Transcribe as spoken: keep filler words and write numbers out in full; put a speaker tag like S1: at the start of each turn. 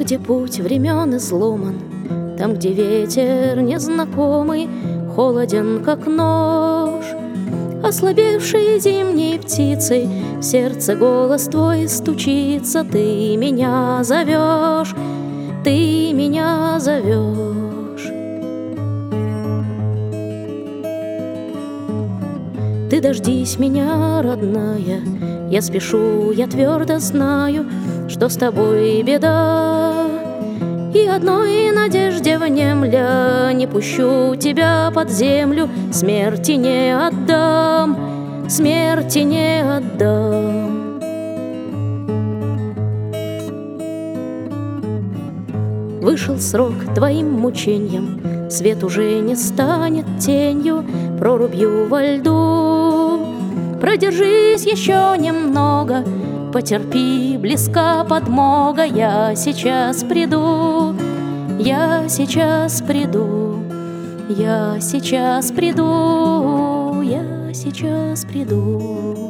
S1: где путь времен изломан, там, где ветер незнакомый холоден, как нож. Ослабевшей зимней птицей в сердце голос твой стучится. Ты меня зовешь, ты меня зовешь. Ты дождись меня, родная, я спешу, я твердо знаю, что с тобой беда. И одной надежде внемля не пущу тебя под землю, смерти не отдам, смерти не отдам. Вышел срок твоим мучениям, свет уже не станет тенью, прорубью во льду. Продержись еще немного, потерпи, близка подмога. Я сейчас приду, я сейчас приду, я сейчас приду, я сейчас приду.